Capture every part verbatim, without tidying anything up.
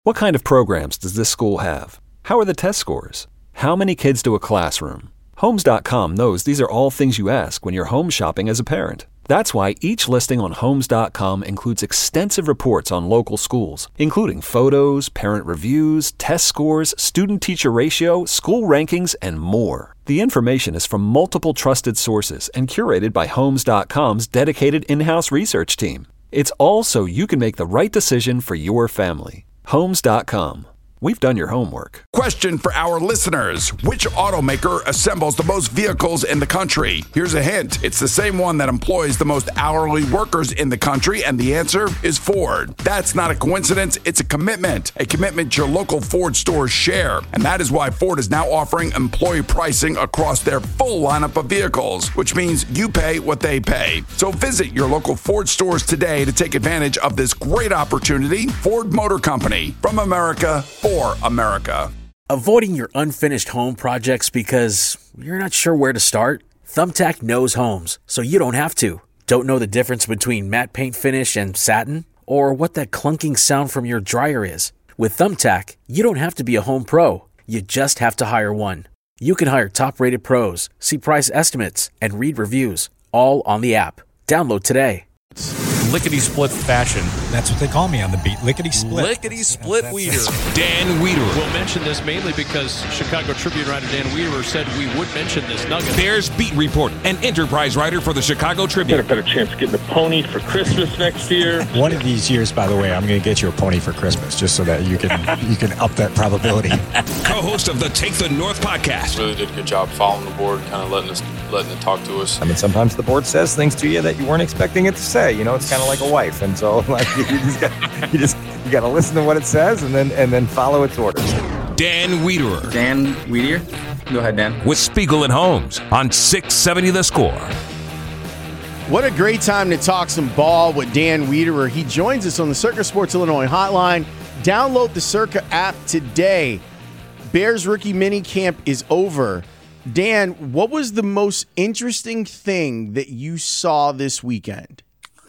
What kind of programs does this school have? How are the test scores? How many kids do a classroom? Homes dot com knows these are all things you ask when you're home shopping as a parent. That's why each listing on Homes dot com includes extensive reports on local schools, including photos, parent reviews, test scores, student-teacher ratio, school rankings, and more. The information is from multiple trusted sources and curated by Homes dot com's dedicated in-house research team. It's all so you can make the right decision for your family. Homes dot com. We've done your homework. Question for our listeners. Which automaker assembles the most vehicles in the country? Here's a hint. It's the same one that employs the most hourly workers in the country, and the answer is Ford. That's not a coincidence. It's a commitment. A commitment your local Ford stores share. And that is why Ford is now offering employee pricing across their full lineup of vehicles, which means you pay what they pay. So visit your local Ford stores today to take advantage of this great opportunity. Ford Motor Company. From America, for America. Avoiding your unfinished home projects because you're not sure where to start? Thumbtack knows homes, so you don't have to. Don't know the difference between matte paint finish and satin? Or what that clunking sound from your dryer is? With Thumbtack, you don't have to be a home pro. You just have to hire one. You can hire top-rated pros, see price estimates, and read reviews, all on the app. Download today. Lickety-split fashion. That's what they call me on the beat. Lickety-split. Lickety-split That's, Weeder. Dan Weeder. We'll mention this mainly because Chicago Tribune writer Dan Weeder said we would mention this nugget. Bears beat reporter and enterprise writer for the Chicago Tribune. Got a better chance of getting a pony for Christmas next year. One of these years, by the way, I'm going to get you a pony for Christmas, just so that you can you can up that probability. Co-host of the Take the North podcast. Really did a good job following the board, kind of letting us letting it talk to us. I mean, sometimes the board says things to you that you weren't expecting it to say. You know, it's kind of like a wife, and so like you just got you just you got to listen to what it says and then and then follow its orders. Dan Weeder. Dan Weeder. Go ahead, Dan. With Spiegel and Holmes on six seventy The Score. What a great time to talk some ball with Dan Wiederer. He joins us on the Circa Sports Illinois hotline. Download the Circa app today. Bears rookie mini camp is over. Dan, what was the most interesting thing that you saw this weekend?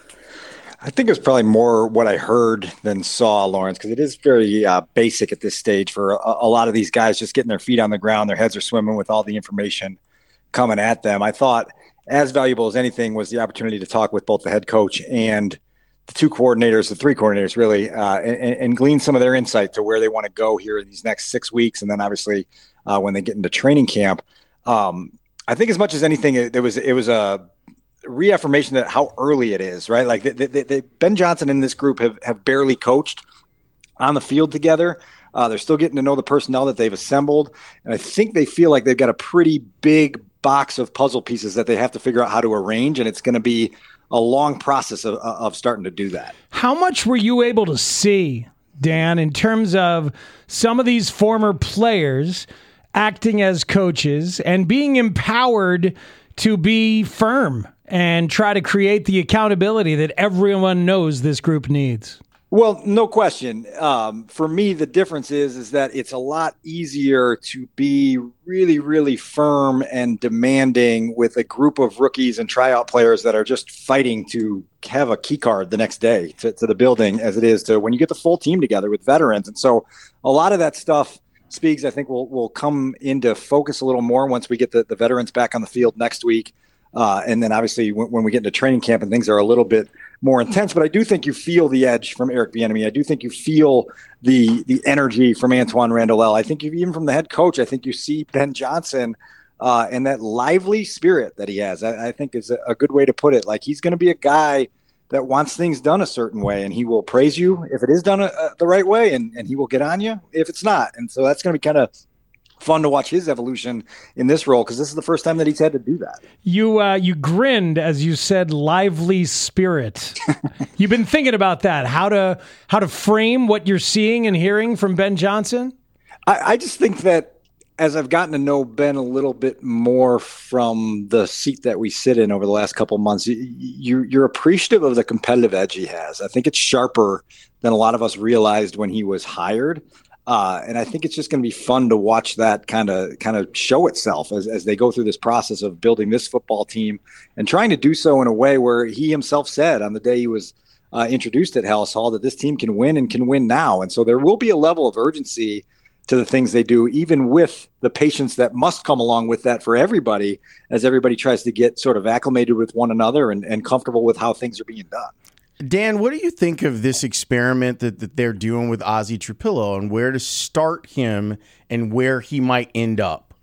I think it was probably more what I heard than saw, Lawrence, because it is very uh, basic at this stage for a, a lot of these guys just getting their feet on the ground. Their heads are swimming with all the information coming at them. I thought as valuable as anything was the opportunity to talk with both the head coach and the two coordinators, the three coordinators really, uh, and, and glean some of their insight to where they want to go here in these next six weeks. And then obviously uh, when they get into training camp, um, I think as much as anything, it, it was, it was a reaffirmation that how early it is, right? Like they, they, they, Ben Johnson and this group have, have barely coached on the field together. Uh, they're still getting to know the personnel that they've assembled. And I think they feel like they've got a pretty big box of puzzle pieces that they have to figure out how to arrange. And it's going to be a long process of, of starting to do that. How much were you able to see, Dan, in terms of some of these former players acting as coaches and being empowered to be firm and try to create the accountability that everyone knows this group needs? Well, no question. Um, for me, the difference is, is that it's a lot easier to be really, really firm and demanding with a group of rookies and tryout players that are just fighting to have a key card the next day to, to the building as it is to when you get the full team together with veterans. And so a lot of that stuff, Speaks, I think will will come into focus a little more once we get the, the veterans back on the field next week. Uh, and then obviously when, when we get into training camp and things are a little bit more intense, but I do think you feel the edge from Eric Bieniemy. I do think you feel the the energy from Antoine Randall. I think you, even from the head coach, I think you see Ben Johnson uh, and that lively spirit that he has. I, I think is a, a good way to put it. Like he's going to be a guy that wants things done a certain way, and he will praise you if it is done a, a, the right way, and, and he will get on you if it's not. And so that's going to be kind of fun to watch his evolution in this role, because this is the first time that he's had to do that. You uh, you grinned as you said lively spirit. You've been thinking about that, how to how to frame what you're seeing and hearing from Ben Johnson? I, I just think that as I've gotten to know Ben a little bit more from the seat that we sit in over the last couple of months, you, you're appreciative of the competitive edge he has. I think it's sharper than a lot of us realized when he was hired. Uh, and I think it's just going to be fun to watch that kind of kind of show itself as, as they go through this process of building this football team and trying to do so in a way where he himself said on the day he was uh, introduced at Halas Hall, that this team can win and can win now. And so there will be a level of urgency to the things they do, even with the patience that must come along with that for everybody, as everybody tries to get sort of acclimated with one another and, and comfortable with how things are being done. Dan, what do you think of this experiment that, that they're doing with Ozzy Trapilo and where to start him and where he might end up?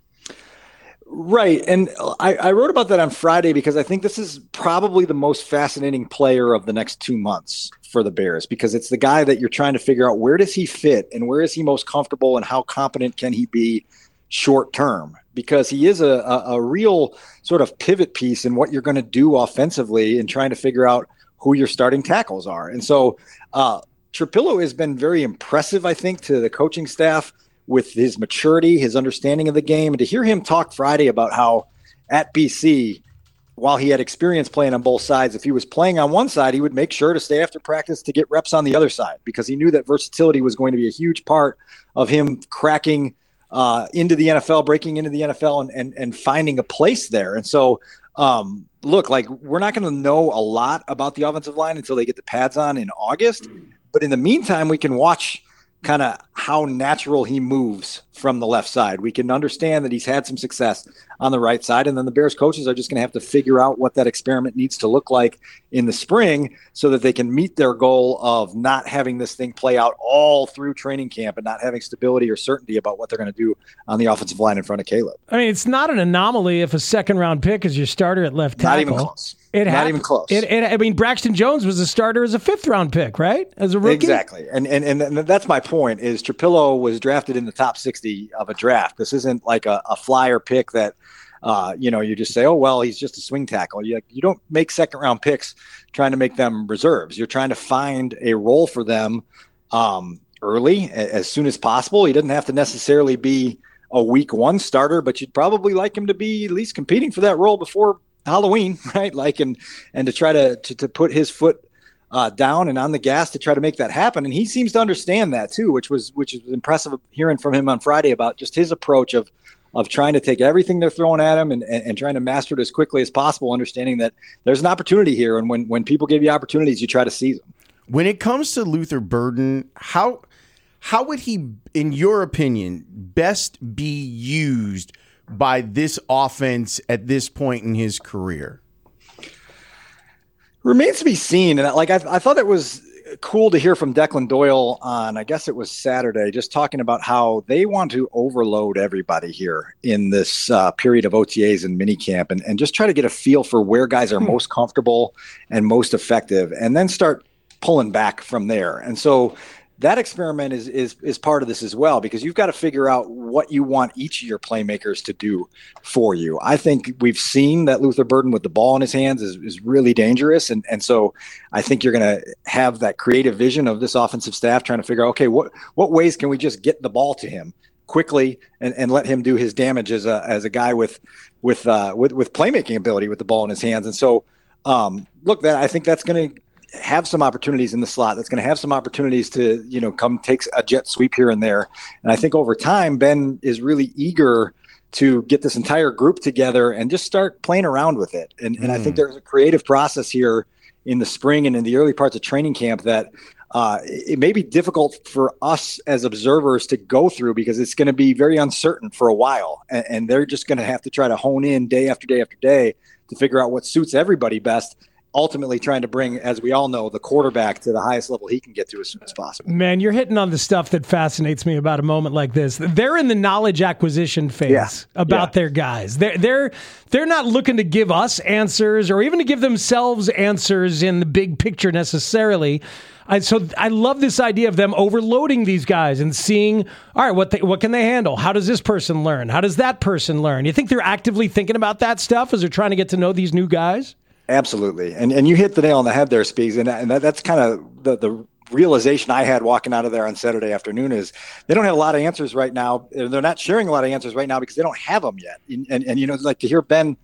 Right. And I, I wrote about that on Friday because I think this is probably the most fascinating player of the next two months for the Bears, because it's the guy that you're trying to figure out where does he fit and where is he most comfortable and how competent can he be short term, because he is a, a, a real sort of pivot piece in what you're going to do offensively and trying to figure out who your starting tackles are. And so uh, Trapilo has been very impressive, I think, to the coaching staff with his maturity, his understanding of the game. And to hear him talk Friday about how at B C, while he had experience playing on both sides, if he was playing on one side, he would make sure to stay after practice to get reps on the other side, because he knew that versatility was going to be a huge part of him cracking uh, into the N F L, breaking into the N F L and, and, and finding a place there. And so, um, look, like we're not going to know a lot about the offensive line until they get the pads on in August. But in the meantime, we can watch kind of how natural he moves from the left side. We can understand that he's had some success on the right side. And then the Bears coaches are just going to have to figure out what that experiment needs to look like in the spring so that they can meet their goal of not having this thing play out all through training camp and not having stability or certainty about what they're going to do on the offensive line in front of Caleb. I mean, it's not an anomaly if a second round pick is your starter at left tackle. Not even close. It Not happened. even close. It, it, I mean, Braxton Jones was a starter as a fifth round pick, right? As a rookie. Exactly. And, and, and that's my point is Trapilo was drafted in the top sixty of a draft. This isn't like a, a flyer pick that, uh, you know, you just say, oh, well, he's just a swing tackle. You, you don't make second round picks trying to make them reserves. You're trying to find a role for them um, early, as soon as possible. He doesn't have to necessarily be a week one starter, but you'd probably like him to be at least competing for that role before Halloween, right? Like, and, and to try to, to, to put his foot uh, down and on the gas to try to make that happen. And he seems to understand that too, which was, which is impressive hearing from him on Friday about just his approach of, of trying to take everything they're throwing at him and, and, and trying to master it as quickly as possible, understanding that there's an opportunity here. And when, when people give you opportunities, you try to seize them. When it comes to Luther Burden, how, how would he, in your opinion, best be used by this offense at this point in his career? Remains to be seen. And like, I, I thought it was cool to hear from Declan Doyle on, I guess it was Saturday, just talking about how they want to overload everybody here in this uh, period of O T As and minicamp and, and just try to get a feel for where guys are most comfortable and most effective, and then start pulling back from there. And so that experiment is is is part of this as well, because you've got to figure out what you want each of your playmakers to do for you. I think we've seen that Luther Burden with the ball in his hands is, is really dangerous. And, and so I think you're going to have that creative vision of this offensive staff trying to figure out, okay, what, what ways can we just get the ball to him quickly and, and let him do his damage as a, as a guy with, with, uh, with, with playmaking ability with the ball in his hands. And so um, look, that I think that's going to have some opportunities in the slot. That's going to have some opportunities to, you know, come take a jet sweep here and there. And I think over time, Ben is really eager to get this entire group together and just start playing around with it. And, mm. and I think there's a creative process here in the spring and in the early parts of training camp that uh, it may be difficult for us as observers to go through, because it's going to be very uncertain for a while. And, and they're just going to have to try to hone in day after day after day to figure out what suits everybody best, ultimately trying to bring, as we all know, the quarterback to the highest level he can get to as soon as possible. Man, you're hitting on the stuff that fascinates me about a moment like this. They're in the knowledge acquisition phase yeah. about yeah. their guys. They're, they're, they're not looking to give us answers or even to give themselves answers in the big picture necessarily. I, so I love this idea of them overloading these guys and seeing, all right, what they, what can they handle? How does this person learn? How does that person learn? You think they're actively thinking about that stuff as they're trying to get to know these new guys? Absolutely. And and you hit the nail on the head there, Speaks. And, and that, that's kind of the, the realization I had walking out of there on Saturday afternoon is they don't have a lot of answers right now. They're not sharing a lot of answers right now because they don't have them yet. And, and, and you know, like to hear Ben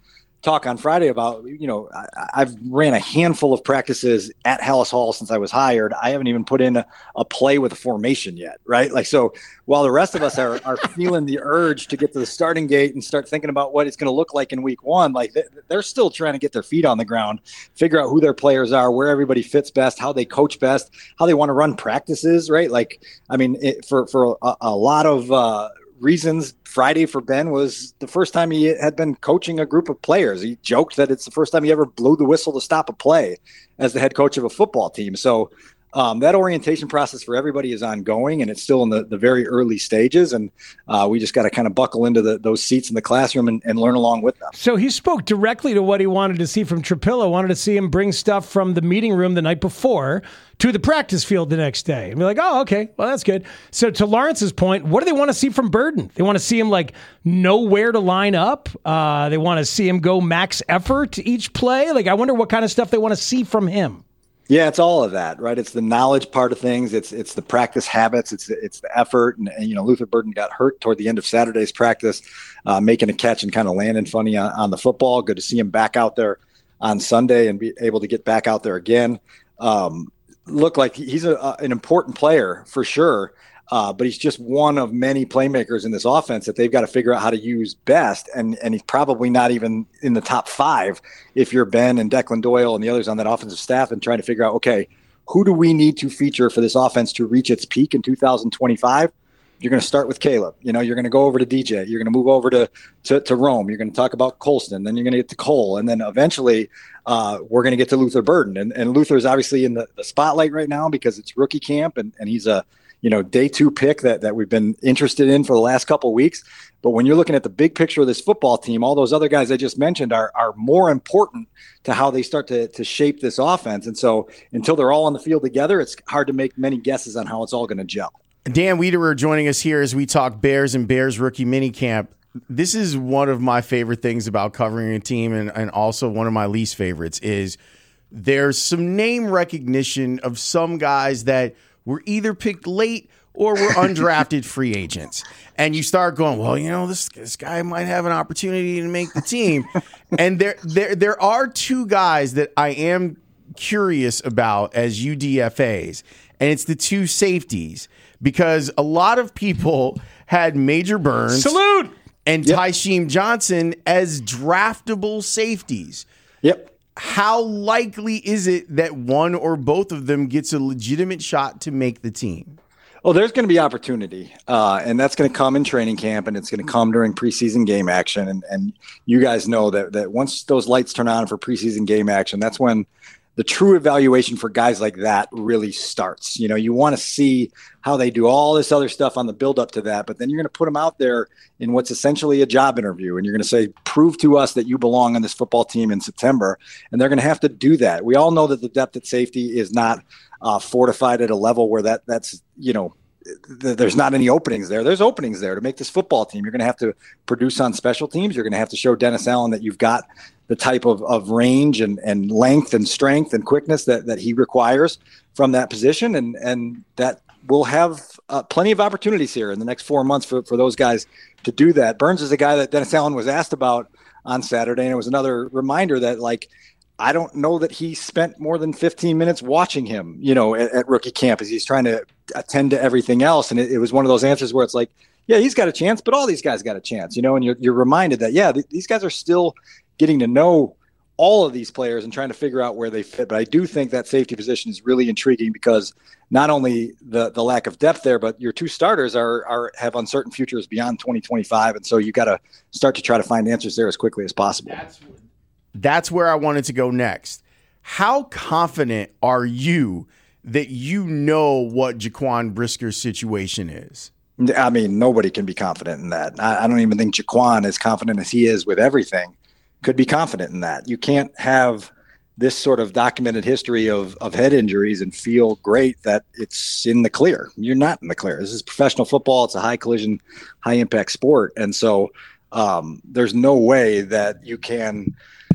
talk on Friday about, you know, I, I've ran a handful of practices at Hallis Hall since I was hired. I haven't even put in a, a play with a formation yet, right? Like, so while the rest of us are, are feeling the urge to get to the starting gate and start thinking about what it's going to look like in week one, like they, they're still trying to get their feet on the ground, figure out who their players are, where everybody fits best, how they coach best, how they want to run practices, right? Like, I mean, it, for, for a, a lot of uh, reasons, Friday for Ben was the first time he had been coaching a group of players. He joked that it's the first time he ever blew the whistle to stop a play as the head coach of a football team. So um, that orientation process for everybody is ongoing, and it's still in the, the very early stages. And uh, we just got to kind of buckle into the, those seats in the classroom and, and learn along with them. So he spoke directly to what he wanted to see from Trapilo, wanted to see him bring stuff from the meeting room the night before to the practice field the next day. And we're like, oh, okay, well, that's good. So to Lawrence's point, what do they want to see from Burden? They want to see him like know where to line up. Uh, they want to see him go max effort each play. Like, I wonder what kind of stuff they want to see from him. Yeah, it's all of that, right? It's the knowledge part of things. It's it's the practice habits. It's it's the effort. And, and you know, Luther Burden got hurt toward the end of Saturday's practice, uh, making a catch and kind of landing funny on, on the football. Good to see him back out there on Sunday and be able to get back out there again. Um, look like he's a, a, an important player for sure. Uh, but he's just one of many playmakers in this offense that they've got to figure out how to use best. And and he's probably not even in the top five if you're Ben and Declan Doyle and the others on that offensive staff and trying to figure out, okay, who do we need to feature for this offense to reach its peak in two thousand twenty-five? You're going to start with Caleb. You know, you're going to go over to D J. You're going to move over to, to, to Rome. You're going to talk about Colston. Then you're going to get to Cole. And then eventually uh, we're going to get to Luther Burden. And, and Luther's obviously in the, the spotlight right now because it's rookie camp and, and he's a, you know, day two pick that, that we've been interested in for the last couple of weeks. But when you're looking at the big picture of this football team, all those other guys I just mentioned are are more important to how they start to, to shape this offense. And so until they're all on the field together, it's hard to make many guesses on how it's all going to gel. Dan Wiederer joining us here as we talk Bears and Bears rookie minicamp. This is one of my favorite things about covering a team, and, and also one of my least favorites is there's some name recognition of some guys that were either picked late or were undrafted free agents. And you start going, well, you know, this this guy might have an opportunity to make the team. And there there there are two guys that I am curious about as U D F As, and it's the two safeties, because a lot of people had Major Burns Salute! and yep. Tysheem Johnson as draftable safeties. Yep. How likely is it that one or both of them gets a legitimate shot to make the team? Oh, there's going to be opportunity, uh, and that's going to come in training camp, and it's going to come during preseason game action. And, and you guys know that that once those lights turn on for preseason game action, that's when the true evaluation for guys like that really starts. You know, you want to see how they do all this other stuff on the build up to that, but then you're going to put them out there in what's essentially a job interview. And you're going to say, prove to us that you belong on this football team in September. And they're going to have to do that. We all know that the depth at safety is not uh, fortified at a level where that that's, you know, th- there's not any openings there. There's openings there to make this football team. You're going to have to produce on special teams. You're going to have to show Dennis Allen that you've got the type of, of range and, and length and strength and quickness that, that he requires from that position. And, and that will have uh, plenty of opportunities here in the next four months for, for those guys to do that. Burns is a guy that Dennis Allen was asked about on Saturday. And it was another reminder that, like, I don't know that he spent more than fifteen minutes watching him, you know, at, at rookie camp as he's trying to attend to everything else. And it, it was one of those answers where it's like, yeah, he's got a chance, but all these guys got a chance, you know, and you're, you're reminded that, yeah, th- these guys are still getting to know all of these players and trying to figure out where they fit. But I do think that safety position is really intriguing because not only the the lack of depth there, but your two starters are are have uncertain futures beyond twenty twenty-five. And so you got to start to try to find answers there as quickly as possible. That's, that's where I wanted to go next. How confident are you that you know what Jaquan Brisker's situation is? I mean, nobody can be confident in that. I, I don't even think Jaquan, as confident as he is with everything, could be confident in that. You can't have this sort of documented history of, of head injuries and feel great that it's in the clear. You're not in the clear. This is professional football. It's a high collision, high impact sport. And so um, there's no way that you can,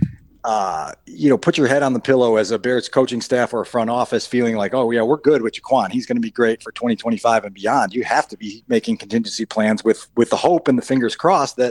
uh, you know, put your head on the pillow as a Bears coaching staff or a front office feeling like, oh yeah, we're good with Jaquan. He's going to be great for twenty twenty-five and beyond. You have to be making contingency plans with, with the hope and the fingers crossed that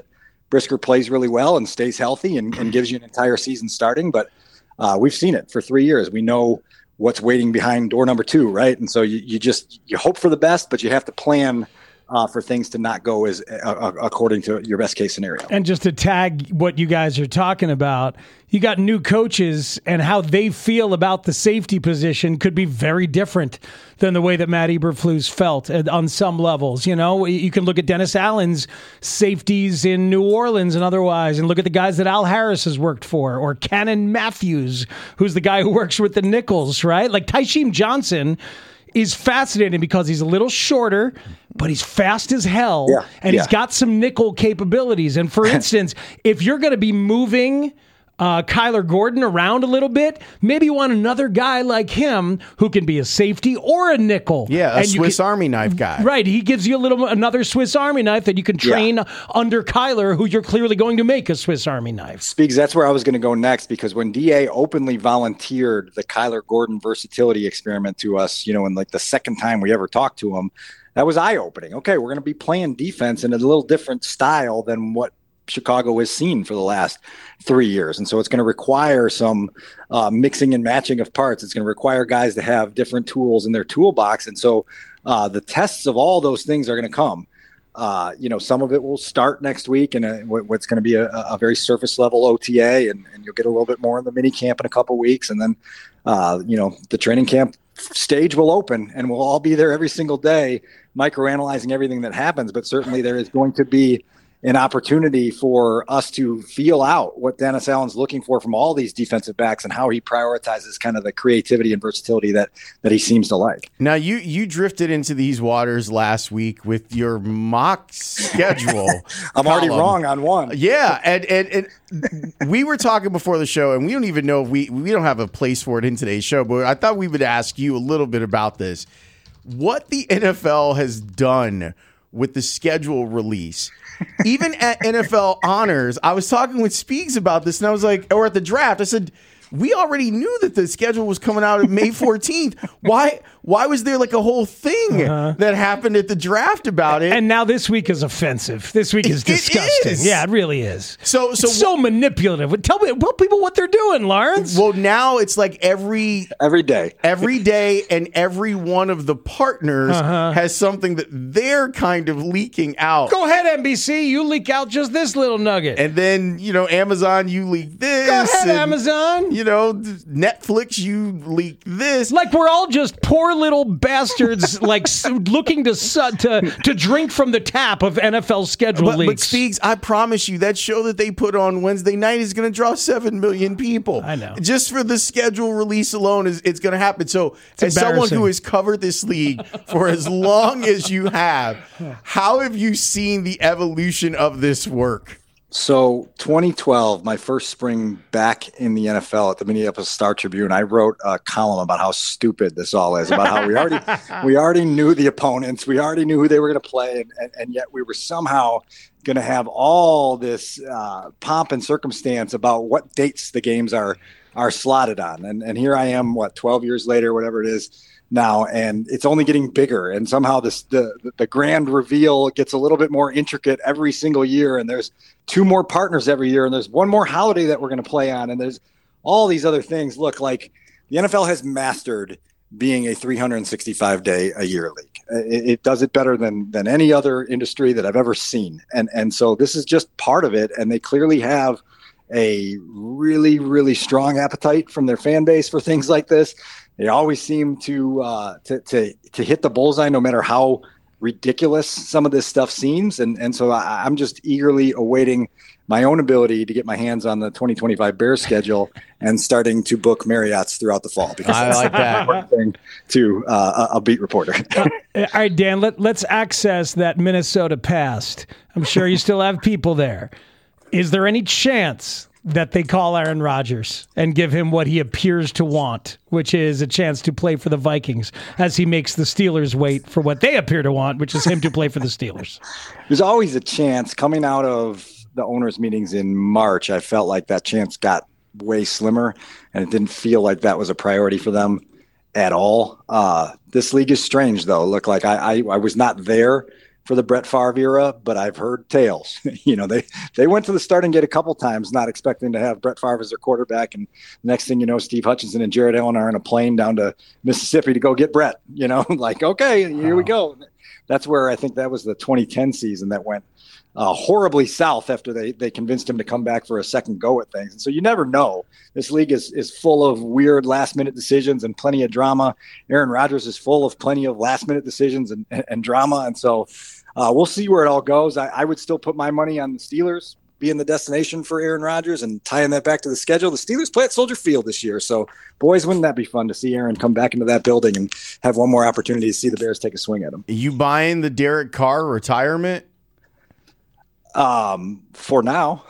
Brisker plays really well and stays healthy and, and gives you an entire season starting. But uh, we've seen it for three years. We know what's waiting behind door number two, right? And so you, you just you hope for the best, but you have to plan uh, for things to not go as uh, according to your best case scenario. And just to tag what you guys are talking about, you got new coaches and how they feel about the safety position could be very different than the way that Matt Eberflus felt on some levels. You know, you can look at Dennis Allen's safeties in New Orleans and otherwise, and look at the guys that Al Harris has worked for, or Cannon Matthews, who's the guy who works with the nickels, right? Like Tysheem Johnson is fascinating because he's a little shorter, but he's fast as hell, yeah, and yeah. he's got some nickel capabilities. And for instance, if you're going to be moving Uh, Kyler Gordon around a little bit, maybe you want another guy like him who can be a safety or a nickel. Yeah, a and Swiss can, Army knife guy. Right, he gives you a little another Swiss Army knife that you can train yeah. under Kyler, who you're clearly going to make a Swiss Army knife. Speaks, that's where I was going to go next, because when D A openly volunteered the Kyler Gordon versatility experiment to us, you know, in like the second time we ever talked to him, that was eye-opening. Okay, we're going to be playing defense in a little different style than what Chicago has seen for the last three years. And so it's going to require some uh, mixing and matching of parts. It's going to require guys to have different tools in their toolbox. And so uh, the tests of all those things are going to come. Uh, you know, some of it will start next week and what's going to be a, a very surface level O T A, and, and you'll get a little bit more in the mini camp in a couple weeks. And then, uh, you know, the training camp stage will open and we'll all be there every single day, microanalyzing everything that happens. But certainly there is going to be an opportunity for us to feel out what Dennis Allen's looking for from all these defensive backs and how he prioritizes kind of the creativity and versatility that that he seems to like. Now, you you drifted into these waters last week with your mock schedule. I'm already wrong on one. Yeah, and, and and we were talking before the show, and we don't even know if we we don't have a place for it in today's show, but I thought we would ask you a little bit about this. What the N F L has done with the schedule release. Even at N F L Honors, I was talking with Speaks about this, and I was like, or at the draft, I said, we already knew that the schedule was coming out on May fourteenth. Why why was there like a whole thing uh-huh. that happened at the draft about it? And now this week is offensive. This week is it, disgusting. It is. Yeah, it really is. So so it's so manipulative. Tell me tell people what they're doing, Lawrence. Well, now it's like every every day. Every day, and every one of the partners uh-huh. has something that they're kind of leaking out. Go ahead, N B C. You leak out just this little nugget. And then, you know, Amazon, you leak this. Go ahead, and, Amazon. You know, Netflix, you leak this. Like we're all just poor little bastards, like looking to to to drink from the tap of N F L schedule but, leaks. But Speaks, I promise you, that show that they put on Wednesday night is going to draw seven million people. I know. Just for the schedule release alone, is it's going to happen. So, it's as someone who has covered this league for as long as you have, how have you seen the evolution of this work? So twenty twelve, my first spring back in the N F L at the Minneapolis Star-Tribune, I wrote a column about how stupid this all is, about how we already we already knew the opponents, we already knew who they were going to play, and, and, and yet we were somehow going to have all this uh, pomp and circumstance about what dates the games are are slotted on. And and here I am, what, twelve years later, whatever it is now, and it's only getting bigger, and somehow this the the grand reveal gets a little bit more intricate every single year, and there's two more partners every year, and there's one more holiday that we're going to play on, and there's all these other things. Look, like the N F L has mastered being a three hundred sixty-five day a year league. It, it does it better than than any other industry that I've ever seen, and and so this is just part of it, and they clearly have a really really strong appetite from their fan base for things like this. They always seem to, uh, to to to hit the bullseye, no matter how ridiculous some of this stuff seems. And and so I, I'm just eagerly awaiting my own ability to get my hands on the twenty twenty-five Bears schedule and starting to book Marriott's throughout the fall. Because I that's like that. One thing to uh, a, a beat reporter. uh, all right, Dan, let, let's access that Minnesota past. I'm sure you still have people there. Is there any chance that they call Aaron Rodgers and give him what he appears to want, which is a chance to play for the Vikings, as he makes the Steelers wait for what they appear to want, which is him to play for the Steelers? There's always a chance. Coming out of the owners' meetings in March, I felt like that chance got way slimmer, and it didn't feel like that was a priority for them at all. Uh, this league is strange, though. Look, like I, I, I was not there for the Brett Favre era, but I've heard tales. you know, they, they went to the starting gate a couple times, not expecting to have Brett Favre as their quarterback. And next thing you know, Steve Hutchinson and Jared Allen are in a plane down to Mississippi to go get Brett, you know, like, okay, here we go. That's where I think that was the twenty ten season that went uh, horribly south after they, they convinced him to come back for a second go at things. And so you never know. This league is, is full of weird last minute decisions and plenty of drama. Aaron Rodgers is full of plenty of last minute decisions and, and, and drama. And so uh, we'll see where it all goes. I, I would still put my money on the Steelers being the destination for Aaron Rodgers and tying that back to the schedule. The Steelers play at Soldier Field this year. So boys, wouldn't that be fun to see Aaron come back into that building and have one more opportunity to see the Bears take a swing at him? You buying the Derek Carr retirement? Um, for now.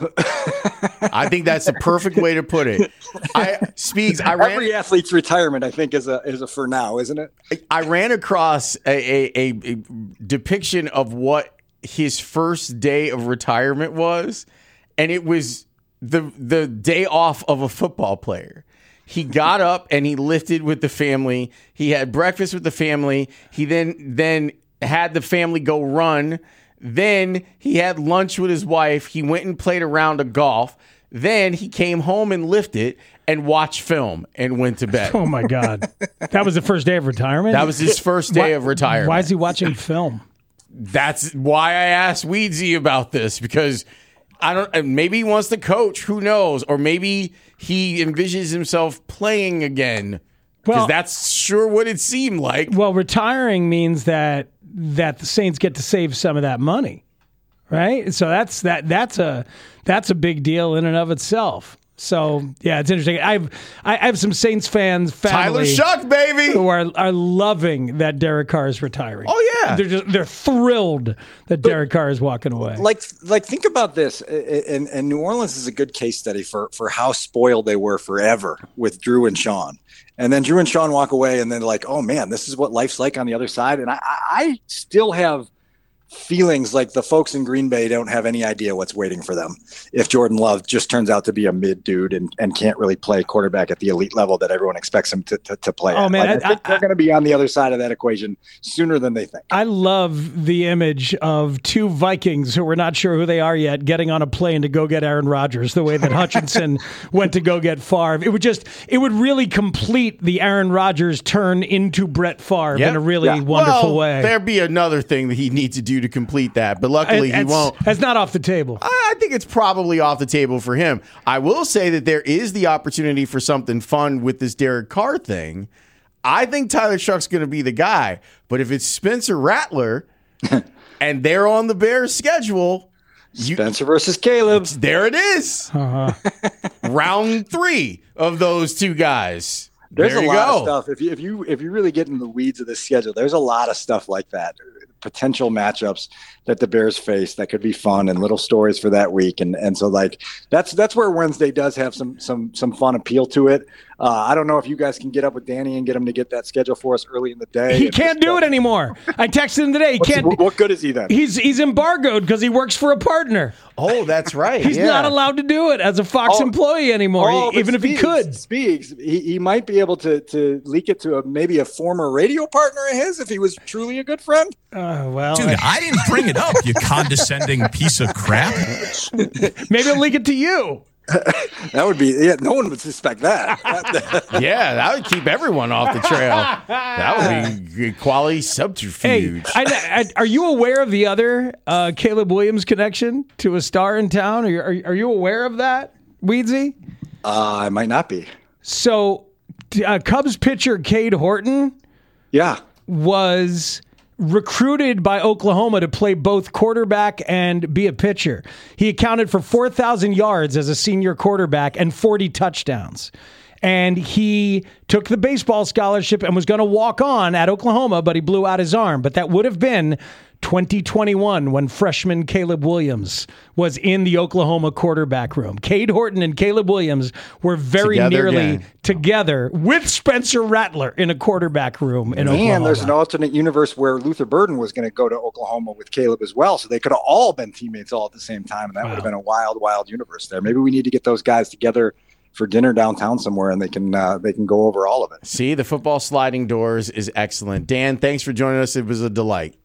I think that's the perfect way to put it. I Speaks, I ran, every athlete's retirement, I think, is a is a for now, isn't it? I ran across a, a, a, a depiction of what his first day of retirement was, and it was the the day off of a football player. He got up and he lifted with the family. He had breakfast with the family. He then then had the family go run. Then he had lunch with his wife. He went and played a round of golf. Then he came home and lifted and watched film and went to bed. Oh, my God. That was the first day of retirement? That was his first day why, of retirement. Why is he watching film? That's why I asked Weedsy about this, because I don't. Maybe he wants to coach. Who knows? Or maybe he envisions himself playing again. Because well, that's sure what it seemed like. Well, retiring means that that the Saints get to save some of that money, right? So that's that that's a that's a big deal in and of itself. So yeah, it's interesting. I've I have some Saints fans, family, Tyler Shuck, baby, who are are loving that Derek Carr is retiring. Oh yeah, they're just they're thrilled that Derek Carr is walking away. Like like think about this, and, and New Orleans is a good case study for for how spoiled they were forever with Drew and Sean. And then Drew and Sean walk away, and then like, oh man, this is what life's like on the other side. And I, I still have feelings like the folks in Green Bay don't have any idea what's waiting for them if Jordan Love just turns out to be a mid dude and, and can't really play quarterback at the elite level that everyone expects him to, to, to play oh, at. Man, like, I, I think I, they're going to be on the other side of that equation sooner than they think. I love the image of two Vikings who we're not sure who they are yet getting on a plane to go get Aaron Rodgers the way that Hutchinson went to go get Favre. It would just, it would really complete the Aaron Rodgers turn into Brett Favre yep. in a really yeah. wonderful well, way. There'd be another thing that he needs to do to complete that, but luckily it's, he won't. It's not off the table. I think it's probably off the table for him. I will say that there is the opportunity for something fun with this Derek Carr thing. I think Tyler Shuck's going to be the guy, but if it's Spencer Rattler and they're on the Bears schedule, you, Spencer versus Caleb, there it is. Uh-huh. Round three of those two guys. There's there a you lot go. of stuff. If you if you if you really get in the weeds of the schedule, there's a lot of stuff like that. Potential matchups that the Bears face that could be fun and little stories for that week. And and so like that's that's where Wednesday does have some some some fun appeal to it. Uh, I don't know if you guys can get up with Danny and get him to get that schedule for us early in the day. He can't do it anymore. I texted him today. He What's, can't. What good is he then? He's he's embargoed because he works for a partner. Oh, that's right. He's yeah. not allowed to do it as a Fox oh, employee anymore, oh, even if he Speaks, could. Speaks. He, he might be able to to leak it to a, maybe a former radio partner of his if he was truly a good friend. Uh, well, Dude, I didn't bring it up, you condescending piece of crap. Maybe I'll leak it to you. That would be, yeah, no one would suspect that. Yeah, that would keep everyone off the trail. That would be quality subterfuge. Hey, I, I, are you aware of the other uh, Caleb Williams connection to a star in town? Are you, are, are you aware of that, Weedsy? Uh, I might not be. So, uh, Cubs pitcher Cade Horton yeah. was recruited by Oklahoma to play both quarterback and be a pitcher. He accounted for four thousand yards as a senior quarterback and forty touchdowns. And he took the baseball scholarship and was going to walk on at Oklahoma, but he blew out his arm. But that would have been twenty twenty-one when freshman Caleb Williams was in the Oklahoma quarterback room. Cade Horton and Caleb Williams were very together nearly again. together with Spencer Rattler in a quarterback room in and Oklahoma. And there's an alternate universe where Luther Burden was going to go to Oklahoma with Caleb as well. So they could have all been teammates all at the same time. And that wow. would have been a wild, wild universe there. Maybe we need to get those guys together for dinner downtown somewhere, and they can uh, they can go over all of it. See, the football sliding doors is excellent. Dan, thanks for joining us. It was a delight.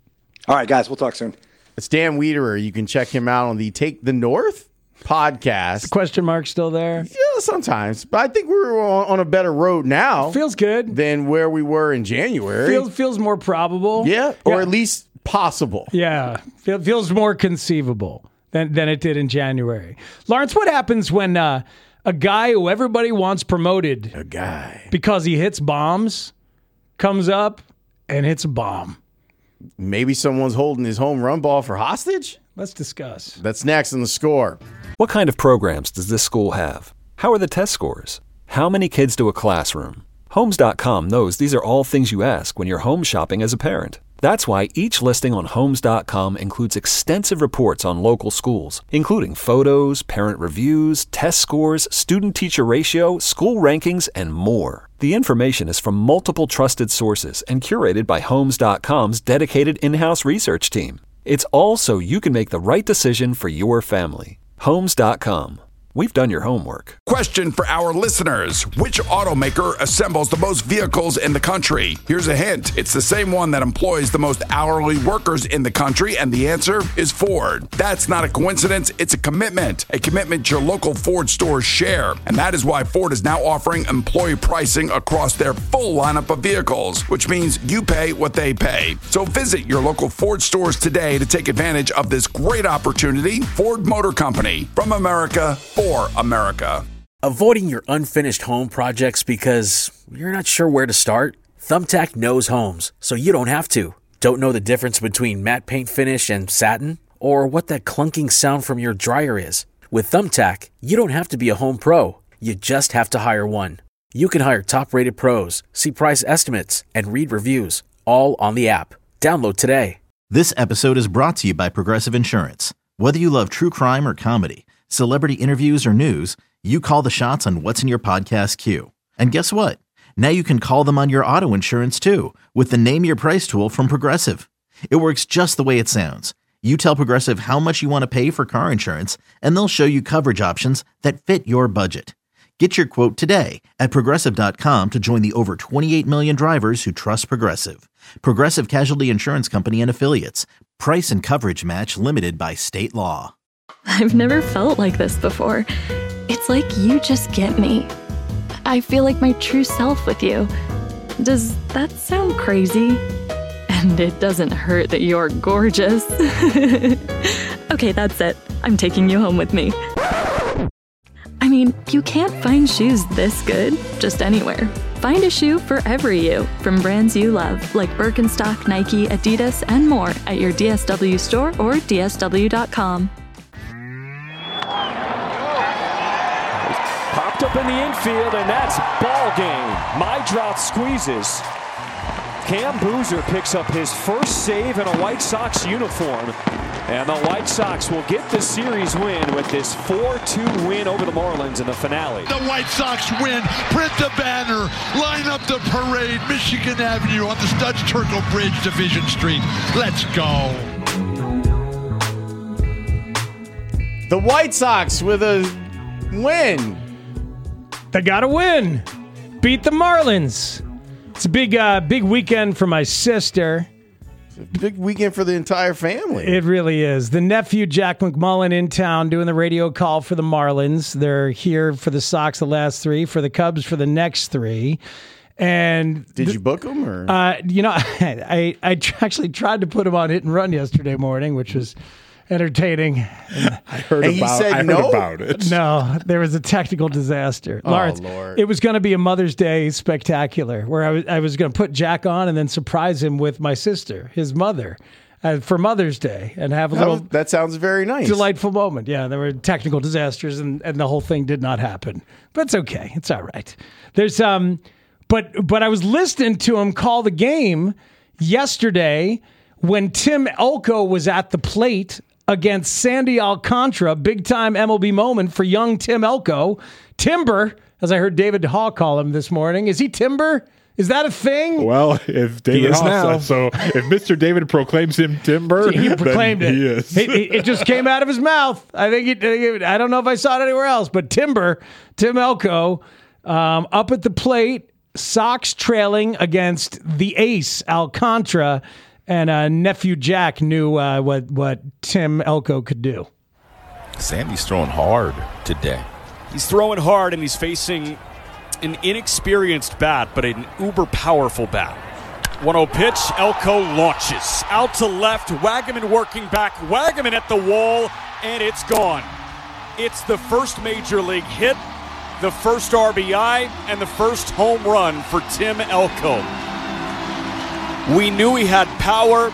All right, guys, we'll talk soon. It's Dan Wiederer. You can check him out on the Take the North podcast. The question mark still there? Yeah, sometimes. But I think we're on, on a better road now. Feels good. Than where we were in January. Feels feels more probable. Yeah, or yeah. at least possible. Yeah, Feel, feels more conceivable than, than it did in January. Lawrence, what happens when uh, a guy who everybody wants promoted, a guy, because he hits bombs, comes up and hits a bomb? Maybe someone's holding his home run ball for hostage? Let's discuss. That's next in The Score. What kind of programs does this school have? How are the test scores? How many kids do a classroom? Homes dot com knows these are all things you ask when you're home shopping as a parent. That's why each listing on Homes dot com includes extensive reports on local schools, including photos, parent reviews, test scores, student-teacher ratio, school rankings, and more. The information is from multiple trusted sources and curated by Homes dot com's dedicated in-house research team. It's all so you can make the right decision for your family. Homes dot com. We've done your homework. Question for our listeners. Which automaker assembles the most vehicles in the country? Here's a hint. It's the same one that employs the most hourly workers in the country, and the answer is Ford. That's not a coincidence. It's a commitment. A commitment your local Ford stores share. And that is why Ford is now offering employee pricing across their full lineup of vehicles, which means you pay what they pay. So visit your local Ford stores today to take advantage of this great opportunity. Ford Motor Company. From America, for America. Avoiding your unfinished home projects because you're not sure where to start? Thumbtack knows homes, so you don't have to. Don't know the difference between matte paint finish and satin? Or what that clunking sound from your dryer is? With Thumbtack, you don't have to be a home pro. You just have to hire one. You can hire top-rated pros, see price estimates, and read reviews, all on the app. Download today. This episode is brought to you by Progressive Insurance. Whether you love true crime or comedy, celebrity interviews or news, you call the shots on what's in your podcast queue. And guess what? Now you can call them on your auto insurance too with the Name Your Price tool from Progressive. It works just the way it sounds. You tell Progressive how much you want to pay for car insurance, and they'll show you coverage options that fit your budget. Get your quote today at Progressive dot com to join the over twenty-eight million drivers who trust Progressive. Progressive Casualty Insurance Company and Affiliates. Price and coverage match limited by state law. I've never felt like this before. It's like you just get me. I feel like my true self with you. Does that sound crazy? And it doesn't hurt that you're gorgeous. Okay, that's it. I'm taking you home with me. I mean, you can't find shoes this good just anywhere. Find a shoe for every you, from brands you love, like Birkenstock, Nike, Adidas, and more at your D S W store or D S W dot com. Popped up in the infield, and that's ball game. My Drought squeezes. Cam Boozer picks up his first save in a White Sox uniform, and the White Sox will get the series win with this four two win over the Marlins in the finale. The White Sox win, print the banner, line up the parade, Michigan Avenue on the Studs Terkel Bridge, Division Street. Let's go. The White Sox with a win. They got to win. Beat the Marlins. It's a big, uh, big weekend for my sister. It's a big weekend for the entire family. It really is. The nephew, Jack McMullen, in town doing the radio call for the Marlins. They're here for the Sox the last three, for the Cubs for the next three. And did the, you book them? Or? Uh, you know, I, I actually tried to put him on Hit and Run yesterday morning, which was entertaining. I heard, and about, he said I heard no? about it. No, there was a technical disaster. Oh, Lawrence, Lord. It was going to be a Mother's Day spectacular where I was, I was going to put Jack on and then surprise him with my sister, his mother, uh, for Mother's Day and have a that little... Was, that sounds very nice. Delightful moment. Yeah, there were technical disasters and, and the whole thing did not happen. But it's okay. It's all right. There's... um, But, but I was listening to him call the game yesterday when Tim Elko was at the plate against Sandy Alcantara, big-time M L B moment for young Tim Elko. Timber, as I heard David Haw call him this morning. Is he Timber? Is that a thing? Well, if David Haw now. So if Mister David proclaims him Timber, he proclaimed then it. He is. it. It just came out of his mouth. I think it, I don't know if I saw it anywhere else, but Timber, Tim Elko, um, up at the plate, Sox trailing against the ace, Alcantara. and uh, nephew Jack knew uh, what what Tim Elko could do. Sandy's throwing hard today. He's throwing hard, and he's facing an inexperienced bat, but an uber powerful bat. one oh pitch, Elko launches. Out to left, Wagaman working back, Wagaman at the wall, and it's gone. It's the first major league hit, the first R B I, and the first home run for Tim Elko. We knew he had power,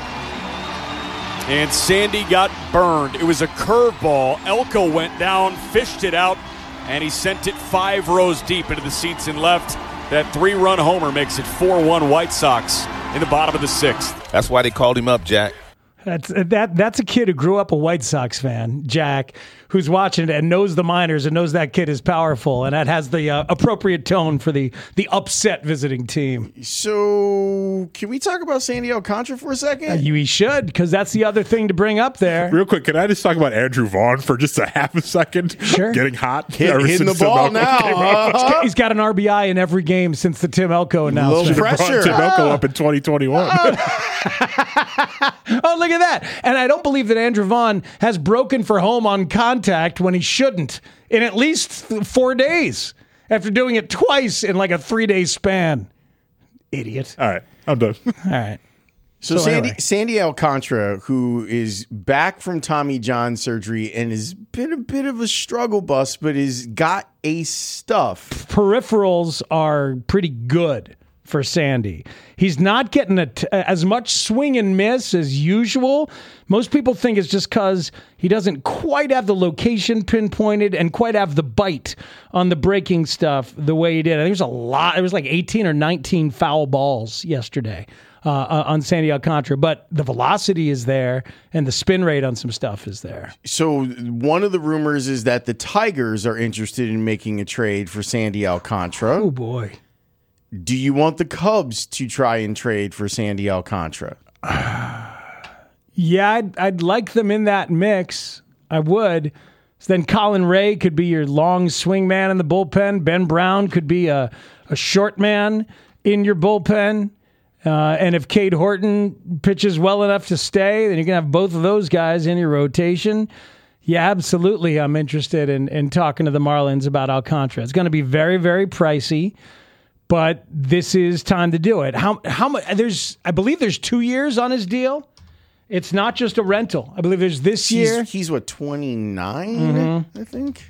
and Sandy got burned. It was a curveball. Elko went down, fished it out, and he sent it five rows deep into the seats and left. That three-run homer makes it four one White Sox in the bottom of the sixth. That's why they called him up, Jack. That's that. That's a kid who grew up a White Sox fan, Jack, who's watching it and knows the minors and knows that kid is powerful, and that has the uh, appropriate tone for the the upset visiting team. So, can we talk about Sandy Alcantara for a second? Uh, you we should, because that's the other thing to bring up there. Real quick, can I just talk about Andrew Vaughn for just a half a second? Sure. Getting hot. Hit, hitting the ball now. Uh-huh. He's got an R B I in every game since the Tim Elko announcement. Little pressure. Tim Elko up in twenty twenty-one. Oh, look at that. And I don't believe that Andrew Vaughn has broken for home on contact when he shouldn't in at least four days after doing it twice in like a three-day span. Idiot. All right. I'm done. All right. So, So Sandy, anyway. Sandy Alcantara, who is back from Tommy John surgery and has been a bit of a struggle bus, but has got ace stuff. Peripherals are pretty good for Sandy. He's not getting a t- as much swing and miss as usual. Most people think it's just because he doesn't quite have the location pinpointed and quite have the bite on the breaking stuff the way he did. I think there's a lot. It was like eighteen or nineteen foul balls yesterday uh, uh, on Sandy Alcantara, but the velocity is there and the spin rate on some stuff is there. So one of the rumors is that the Tigers are interested in making a trade for Sandy Alcantara. Oh, boy. Do you want the Cubs to try and trade for Sandy Alcantara? Yeah, I'd, I'd like them in that mix. I would. So then Colin Ray could be your long swing man in the bullpen. Ben Brown could be a, a short man in your bullpen. Uh, and if Cade Horton pitches well enough to stay, then you can have both of those guys in your rotation. Yeah, absolutely. I'm interested in, in talking to the Marlins about Alcantara. It's going to be very, very pricey. But this is time to do it. How how much? There's, I believe, there's two years on his deal. It's not just a rental. I believe there's this he's, year. He's what, twenty-nine? Mm-hmm. I think.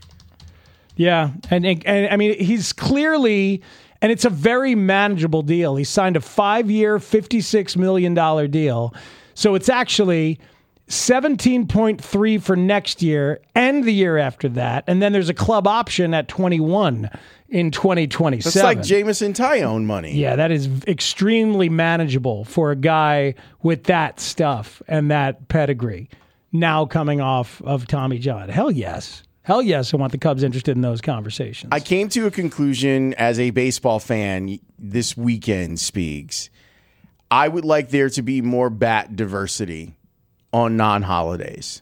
Yeah, and, and and I mean, he's clearly, and it's a very manageable deal. He signed a five-year, fifty-six million dollars deal, so it's actually seventeen point three for next year and the year after that, and then there's a club option at twenty-one in twenty twenty-seven. That's like Jameson Tyone money. Yeah, that is extremely manageable for a guy with that stuff and that pedigree. Now coming off of Tommy John, hell yes, hell yes, I want the Cubs interested in those conversations. I came to a conclusion as a baseball fan this weekend, Speaks. I would like there to be more bat diversity on non-holidays.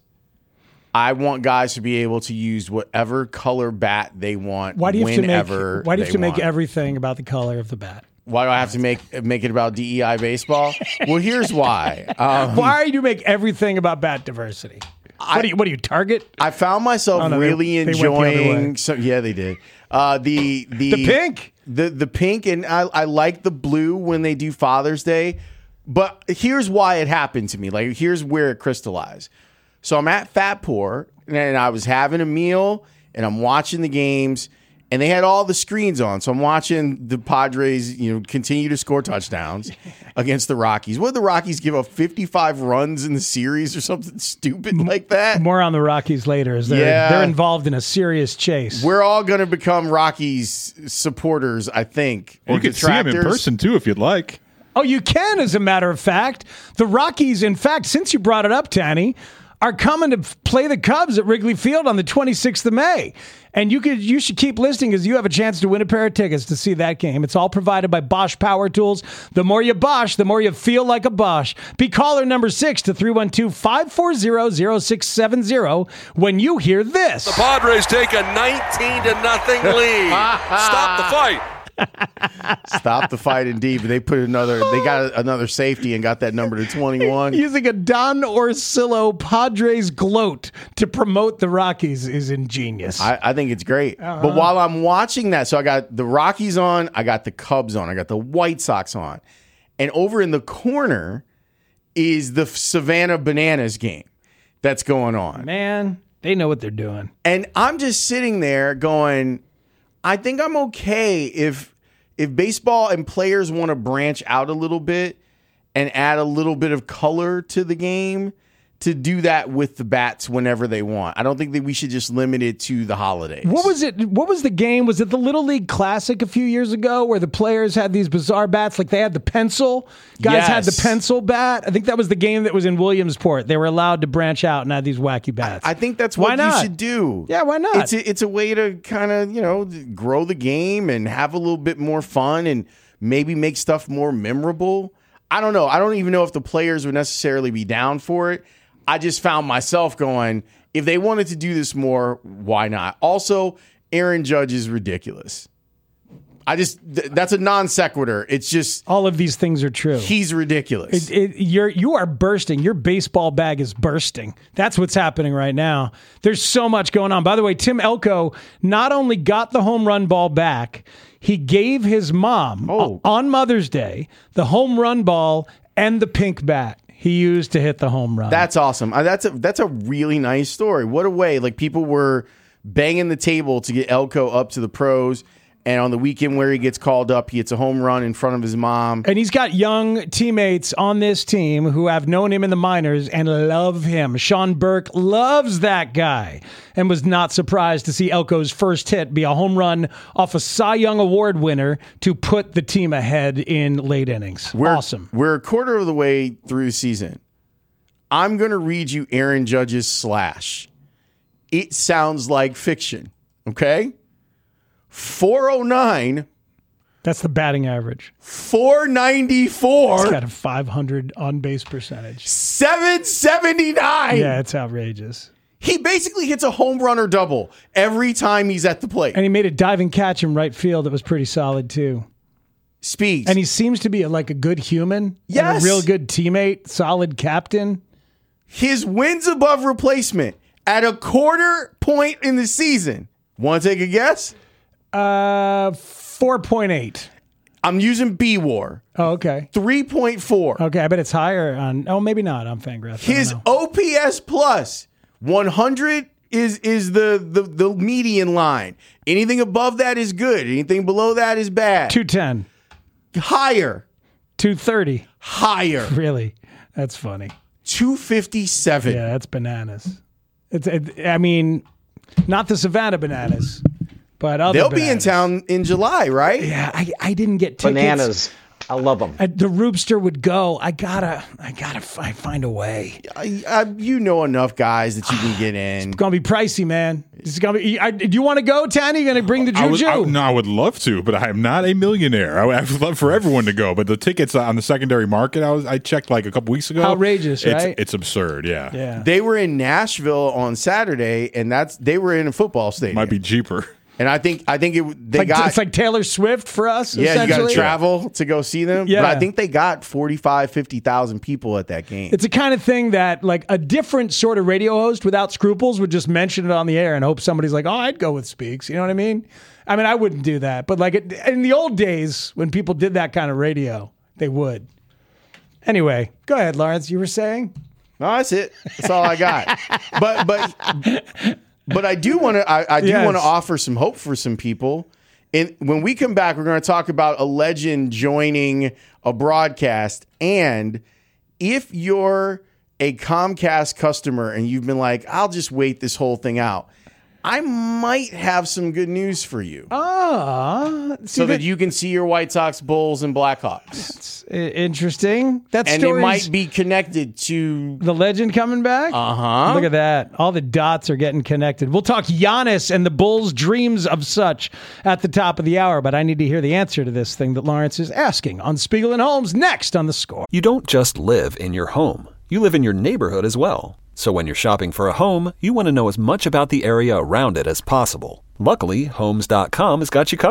I want guys to be able to use whatever color bat they want. Why do you have whenever to make? Why do you have to want. make everything about the color of the bat? Why do I have to make make it about D E I baseball? Well, here's why. Um, why do you make everything about bat diversity? I, what do you? What do you target? I found myself oh, no, really they, they enjoying. So, yeah, they did. Uh, the the the pink, the the pink, and I I like the blue when they do Father's Day. But here's why it happened to me. Like, here's where it crystallized. So I'm at Fat Poor, and I was having a meal, and I'm watching the games, and they had all the screens on. So I'm watching the Padres, you know, continue to score touchdowns against the Rockies. What did the Rockies give up, fifty-five runs in the series or something stupid like that? More on the Rockies later, as they're, yeah. they're involved in a serious chase. We're all going to become Rockies supporters, I think. Or you can see them in person, too, if you'd like. Oh, you can, as a matter of fact. The Rockies, in fact, since you brought it up, Tanny, are coming to play the Cubs at Wrigley Field on the twenty-sixth of May. And you could you should keep listening because you have a chance to win a pair of tickets to see that game. It's all provided by Bosch Power Tools. The more you Bosch, the more you feel like a Bosch. Be caller number six to three one two, five four zero, zero six seven zero when you hear this. The Padres take a nineteen to nothing lead. Stop the fight. Stop the fight indeed, but they put another. They got another safety and got that number to twenty-one. Using a Don Orsillo Padres gloat to promote the Rockies is ingenious. I, I think it's great. Uh-huh. But while I'm watching that, so I got the Rockies on, I got the Cubs on, I got the White Sox on, and over in the corner is the Savannah Bananas game that's going on. Man, they know what they're doing. And I'm just sitting there going, I think I'm okay if if baseball and players want to branch out a little bit and add a little bit of color to the game, to do that with the bats whenever they want. I don't think that we should just limit it to the holidays. What was it? What was the game? Was it the Little League Classic a few years ago where the players had these bizarre bats? Like they had the pencil. Guys Yes. had the pencil bat. I think that was the game that was in Williamsport. They were allowed to branch out and have these wacky bats. I think that's Why what not? you should do. Yeah, why not? It's a, it's a way to kind of, you know, grow the game and have a little bit more fun and maybe make stuff more memorable. I don't know. I don't even know if the players would necessarily be down for it. I just found myself going, if they wanted to do this more, why not? Also, Aaron Judge is ridiculous. I just, th- that's a non sequitur. It's just. All of these things are true. He's ridiculous. It, it, you're, you are bursting. Your baseball bag is bursting. That's what's happening right now. There's so much going on. By the way, Tim Elko not only got the home run ball back, he gave his mom oh. on Mother's Day the home run ball and the pink bat he used to hit the home run. That's awesome. Uh, That's a that's a really nice story. What a way. Like people were banging the table to get Elko up to the pros. And on the weekend where he gets called up, he hits a home run in front of his mom. And he's got young teammates on this team who have known him in the minors and love him. Sean Burke loves that guy and was not surprised to see Elko's first hit be a home run off a Cy Young Award winner to put the team ahead in late innings. We're, awesome. We're a quarter of the way through the season. I'm going to read you Aaron Judge's slash. It sounds like fiction, okay? four oh nine. That's the batting average. four ninety-four. He's got a five hundred on-base percentage. seven seventy-nine. Yeah, it's outrageous. He basically hits a home run or double every time he's at the plate. And he made a diving catch in right field that was pretty solid, too. Speaks. And he seems to be a, like a good human. Yes. And a real good teammate, solid captain. His wins above replacement at a quarter point in the season. Want to take a guess? Uh, four point eight. I'm using B-War. Oh, okay. three point four. Okay, I bet it's higher on... Oh, maybe not on Fangraphs. His O P S plus, one hundred is is the, the, the median line. Anything above that is good. Anything below that is bad. two ten. Higher. two thirty. Higher. Really? That's funny. two fifty-seven. Yeah, that's bananas. It's. It, I mean, not the Savannah Bananas, but other They'll bananas. be in town in July, right? Yeah, I, I didn't get tickets. Bananas. I love them. I, the Roopster would go. I gotta, I gotta fi- find a way. I, I, you know enough guys that you can get in. It's gonna be pricey, man. It's gonna be. I, do you want to go, Tanny? You gonna bring the I would, juju? I, no, I would love to, but I am not a millionaire. I would, I would love for everyone to go, but the tickets on the secondary market, I was I checked like a couple weeks ago. Outrageous, it's, right? It's absurd. Yeah, yeah. They were in Nashville on Saturday, and that's they were in a football stadium. Might be cheaper. And I think I think it they like, got it's like Taylor Swift for us. yeah, you got to essentially. travel to go see them. Yeah. But I think they got forty-five, fifty thousand people at that game. It's the kind of thing that like a different sort of radio host without scruples would just mention it on the air and hope somebody's like, oh, I'd go with Speaks. You know what I mean? I mean, I wouldn't do that. But like it, in the old days when people did that kind of radio, they would. Anyway, go ahead, Lawrence. You were saying? No, that's it. That's all I got. but but but I do want to I, I do Yes. want to offer some hope for some people. And when we come back, we're going to talk about a legend joining a broadcast. And if you're a Comcast customer and you've been like, I'll just wait this whole thing out, I might have some good news for you. Ah, so that you can see your White Sox, Bulls, and Blackhawks. That's interesting. That and it story's- might be connected to the legend coming back. Uh huh. Look at that. All the dots are getting connected. We'll talk Giannis and the Bulls' dreams of such at the top of the hour, but I need to hear the answer to this thing that Lawrence is asking on Spiegel and Holmes next on The Score. You don't just live in your home. You live in your neighborhood as well. So when you're shopping for a home, you want to know as much about the area around it as possible. Luckily, Homes dot com has got you covered.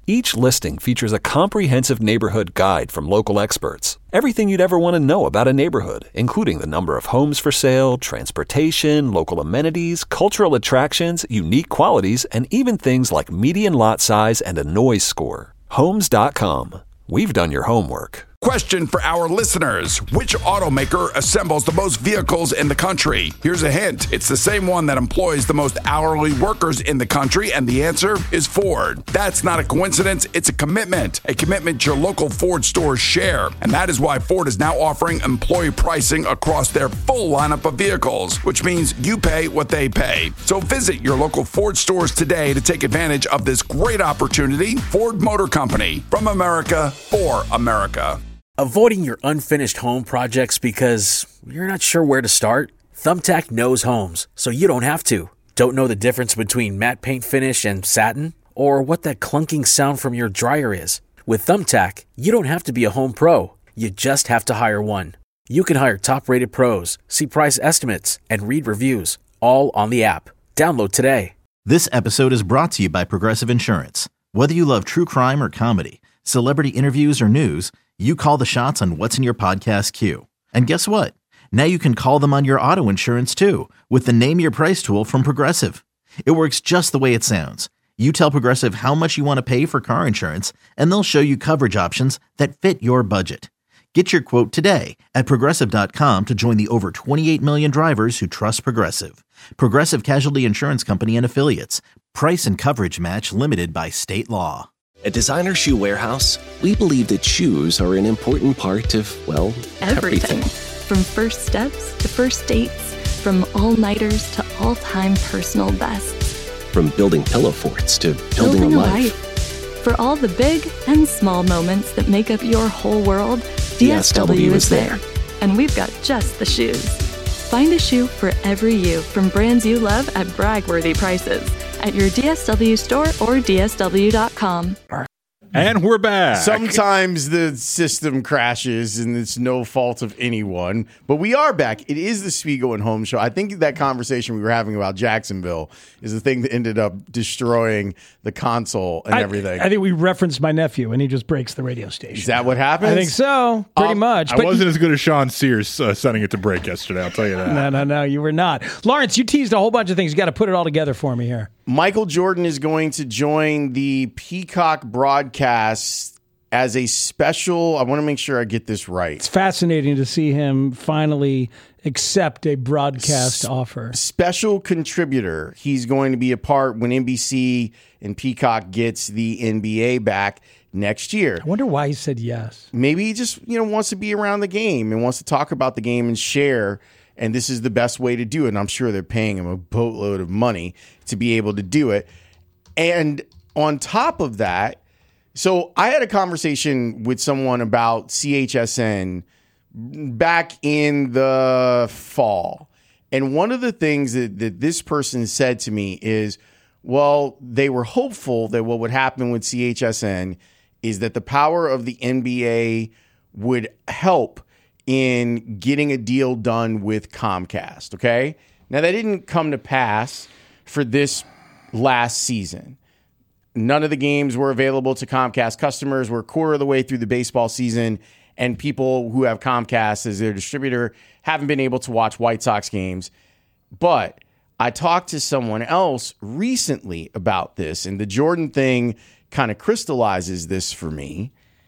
Each listing features a comprehensive neighborhood guide from local experts. Everything you'd ever want to know about a neighborhood, including the number of homes for sale, transportation, local amenities, cultural attractions, unique qualities, and even things like median lot size and a noise score. Homes dot com. We've done your homework. Question for our listeners. Which automaker assembles the most vehicles in the country? Here's a hint. It's the same one that employs the most hourly workers in the country, and the answer is Ford. That's not a coincidence. It's a commitment. A commitment your local Ford stores share. And that is why Ford is now offering employee pricing across their full lineup of vehicles, which means you pay what they pay. So visit your local Ford stores today to take advantage of this great opportunity. Ford Motor Company. From America, for America. Avoiding your unfinished home projects because you're not sure where to start? Thumbtack knows homes, so you don't have to. Don't know the difference between matte paint finish and satin? Or what that clunking sound from your dryer is? With Thumbtack, you don't have to be a home pro. You just have to hire one. You can hire top-rated pros, see price estimates, and read reviews, all on the app. Download today. This episode is brought to you by Progressive Insurance. Whether you love true crime or comedy, celebrity interviews or news, you call the shots on what's in your podcast queue. And guess what? Now you can call them on your auto insurance too with the Name Your Price tool from Progressive. It works just the way it sounds. You tell Progressive how much you want to pay for car insurance, and they'll show you coverage options that fit your budget. Get your quote today at Progressive dot com to join the over twenty-eight million drivers who trust Progressive. Progressive Casualty Insurance Company and Affiliates. Price and coverage match limited by state law. At Designer Shoe Warehouse, we believe that shoes are an important part of, well, everything. Everything. From first steps to first dates, from all-nighters to all-time personal bests. From building pillow forts to building, Building a a life. life. For all the big and small moments that make up your whole world, D S W is there. And we've got just the shoes. Find a shoe for every you from brands you love at brag-worthy prices at your D S W store or D S W dot com. And we're back. Sometimes the system crashes and it's no fault of anyone, but we are back. It is the Spiegel and Holmes show. I think that conversation we were having about Jacksonville is the thing that ended up destroying the console and I, everything. I think we referenced my nephew and he just breaks the radio station. Is that what happens? I think so, pretty Um, much. I But wasn't as good as Sean Sears uh, setting it to break yesterday, I'll tell you that. No, no, no, you were not. Lawrence, you teased a whole bunch of things. You got to put it all together for me here. Michael Jordan is going to join the Peacock broadcast as a special. I want to make sure I get this right. It's fascinating to see him finally accept a broadcast S- offer. Special contributor. He's going to be a part when N B C and Peacock gets the N B A back next year. I wonder why he said yes. Maybe he just, you know, wants to be around the game and wants to talk about the game and share. And this is the best way to do it. And I'm sure they're paying him a boatload of money to be able to do it. And on top of that, so I had a conversation with someone about C H S N back in the fall. And one of the things that, that this person said to me is, well, they were hopeful that what would happen with C H S N is that the power of the N B A would help in getting a deal done with Comcast, okay? Now, that didn't come to pass for this last season. None of the games were available to Comcast customers. We're a quarter of the way through the baseball season, and people who have Comcast as their distributor haven't been able to watch White Sox games. But I talked to someone else recently about this, and the Jordan thing kind of crystallizes this for me,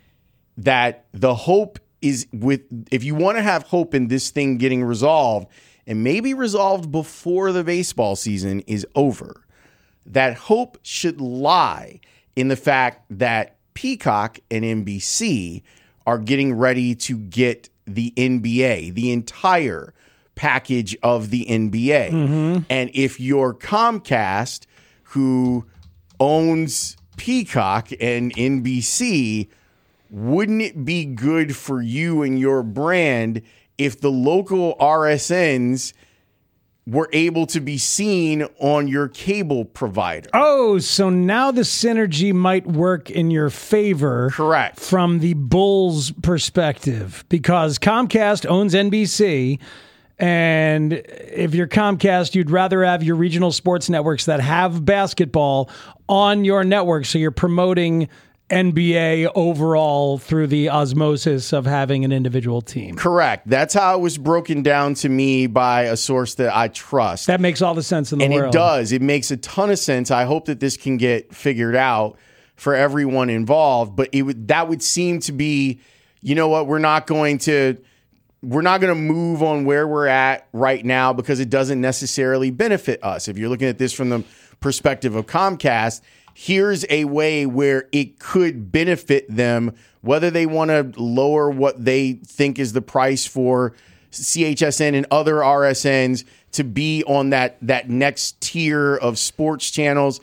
that the hope is with, if you want to have hope in this thing getting resolved, and maybe resolved before the baseball season is over, that hope should lie in the fact that Peacock and N B C are getting ready to get the N B A, the entire package of the N B A. Mm-hmm. And if you're Comcast, who owns Peacock and N B C, wouldn't it be good for you and your brand if the local R S Ns were able to be seen on your cable provider? Oh, so now the synergy might work in your favor. Correct. From the Bulls' perspective, because Comcast owns N B C, And if you're Comcast, you'd rather have your regional sports networks that have basketball on your network. So you're promoting N B A overall through the osmosis of having an individual team. Correct. That's how it was broken down to me by a source that I trust. That makes all the sense in the and world. And it does. It makes a ton of sense. I hope that this can get figured out for everyone involved. But it would, that would seem to be, you know what, we're not going to... We're not going to move on where we're at right now because it doesn't necessarily benefit us. If you're looking at this from the perspective of Comcast, here's a way where it could benefit them, whether they want to lower what they think is the price for C H S N and other R S Ns to be on that, that next tier of sports channels.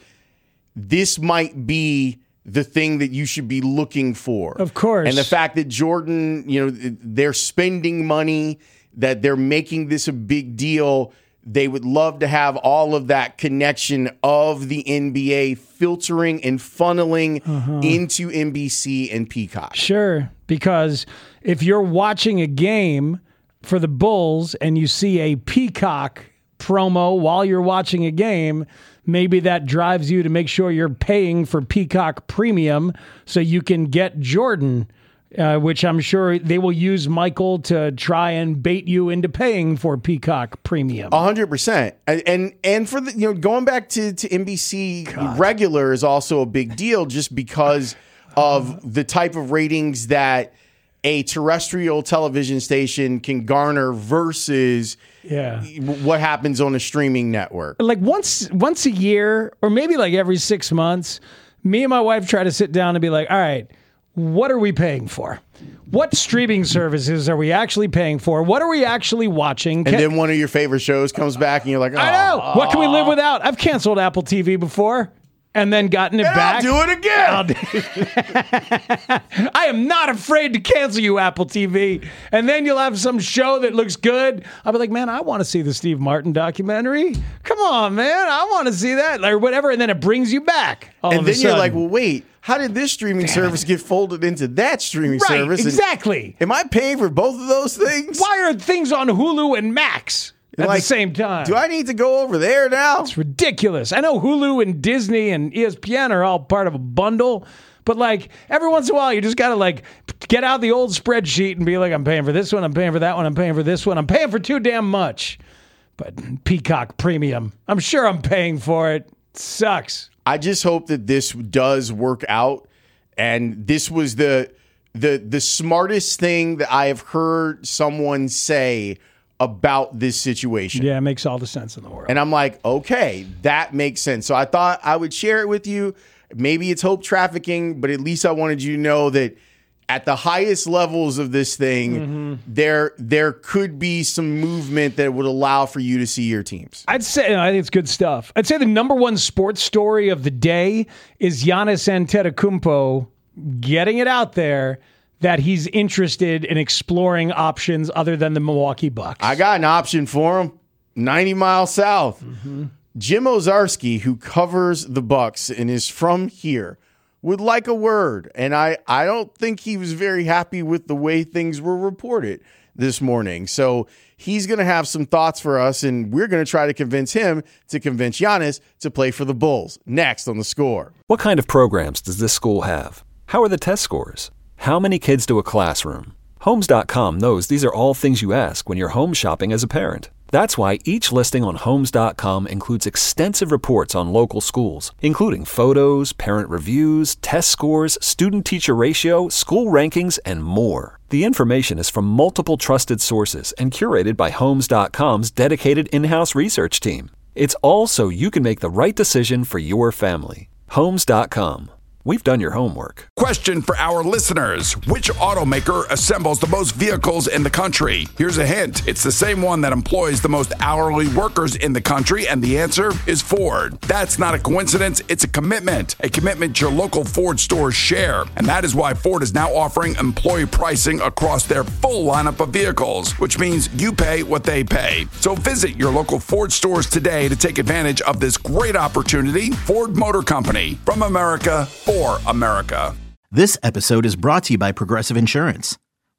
This might be the thing that you should be looking for. Of course. And the fact that Jordan, you know, they're spending money, that they're making this a big deal. They would love to have all of that connection of the N B A filtering and funneling uh-huh. into N B C and Peacock. Sure, because if you're watching a game for the Bulls and you see a Peacock promo while you're watching a game, maybe that drives you to make sure you're paying for Peacock Premium so you can get Jordan, uh, which I'm sure they will use Michael to try and bait you into paying for Peacock Premium. A hundred percent. And, and and for the, you know, going back to, to N B C God. regular is also a big deal just because of the type of ratings that a terrestrial television station can garner versus yeah. what happens on a streaming network. Like once once a year, or maybe like every six months, me and my wife try to sit down and be like, all right, what are we paying for? What streaming services are we actually paying for? What are we actually watching? And can- then one of your favorite shows comes back and you're like, oh. I know. What can we live without? I've canceled Apple T V before. And then gotten it and back. I'll do it again. I'll do- I am not afraid to cancel you, Apple T V. And then you'll have some show that looks good. I'll be like, man, I want to see the Steve Martin documentary. Come on, man. I want to see that. Or whatever. And then it brings you back. All and of then a you're sudden. like, well, wait. How did this streaming Damn service it. get folded into that streaming right, service? And exactly. am I paying for both of those things? Why are things on Hulu and Max at like, the same time? Do I need to go over there now? It's ridiculous. I know Hulu and Disney and E S P N are all part of a bundle, but like every once in a while, you just got to like get out the old spreadsheet and be like, I'm paying for this one, I'm paying for that one, I'm paying for this one, I'm paying for too damn much. But Peacock Premium, I'm sure I'm paying for it. It sucks. I just hope that this does work out, and this was the the the smartest thing that I have heard someone say about this situation. Yeah, it makes all the sense in the world. And I'm like, okay, that makes sense. So I thought I would share it with you. Maybe it's hope trafficking, but at least I wanted you to know that at the highest levels of this thing, mm-hmm. there there could be some movement that would allow for you to see your teams. I'd say, I think it's good stuff. I'd say the number one sports story of the day is Giannis Antetokounmpo getting it out there that he's interested in exploring options other than the Milwaukee Bucks. I got an option for him, ninety miles south. Mm-hmm. Jim Owczarski, who covers the Bucks and is from here, would like a word. And I, I don't think he was very happy with the way things were reported this morning. So he's going to have some thoughts for us, and we're going to try to convince him to convince Giannis to play for the Bulls. Next on The Score. What kind of programs does this school have? How are the test scores? How many kids do a classroom? Homes dot com knows these are all things you ask when you're home shopping as a parent. That's why each listing on Homes dot com includes extensive reports on local schools, including photos, parent reviews, test scores, student-teacher ratio, school rankings, and more. The information is from multiple trusted sources and curated by Homes dot com's dedicated in-house research team. It's all so you can make the right decision for your family. Homes dot com. We've done your homework. Question for our listeners. Which automaker assembles the most vehicles in the country? Here's a hint. It's the same one that employs the most hourly workers in the country, and the answer is Ford. That's not a coincidence. It's a commitment. A commitment your local Ford stores share. And that is why Ford is now offering employee pricing across their full lineup of vehicles, which means you pay what they pay. So visit your local Ford stores today to take advantage of this great opportunity. Ford Motor Company. From America, for America. This episode is brought to you by Progressive Insurance.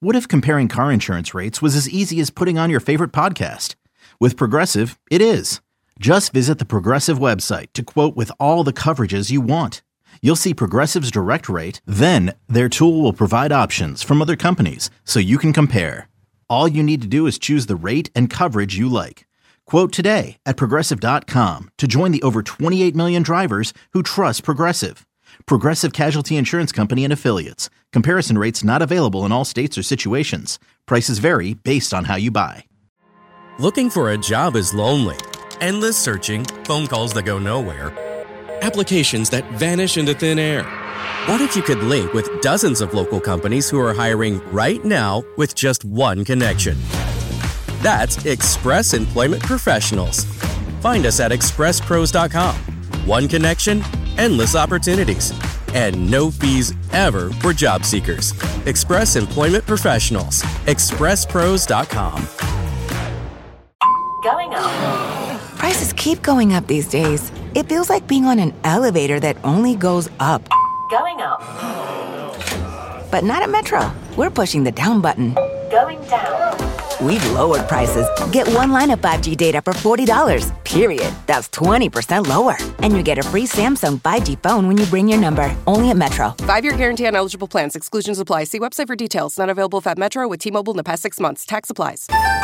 What if comparing car insurance rates was as easy as putting on your favorite podcast? With Progressive, it is. Just visit the Progressive website to quote with all the coverages you want. You'll see Progressive's direct rate, then their tool will provide options from other companies so you can compare. All you need to do is choose the rate and coverage you like. Quote today at Progressive dot com to join the over twenty-eight million drivers who trust Progressive. Progressive Casualty Insurance Company and Affiliates. Comparison rates not available in all states or situations. Prices vary based on how you buy. Looking for a job is lonely. Endless searching, phone calls that go nowhere, applications that vanish into thin air. What if you could link with dozens of local companies who are hiring right now with just one connection? That's Express Employment Professionals. Find us at express pros dot com. One connection, endless opportunities, and no fees ever for job seekers. Express Employment Professionals. express pros dot com. Going up. Prices keep going up these days. It feels like being on an elevator that only goes up. Going up. But not at Metro. We're pushing the down button. Going down. We've lowered prices. Get one line of five G data for forty dollars, period. That's twenty percent lower. And you get a free Samsung five G phone when you bring your number. Only at Metro. Five-year guarantee on eligible plans. Exclusions apply. See website for details. Not available at Metro with T-Mobile in the past six months. Tax applies.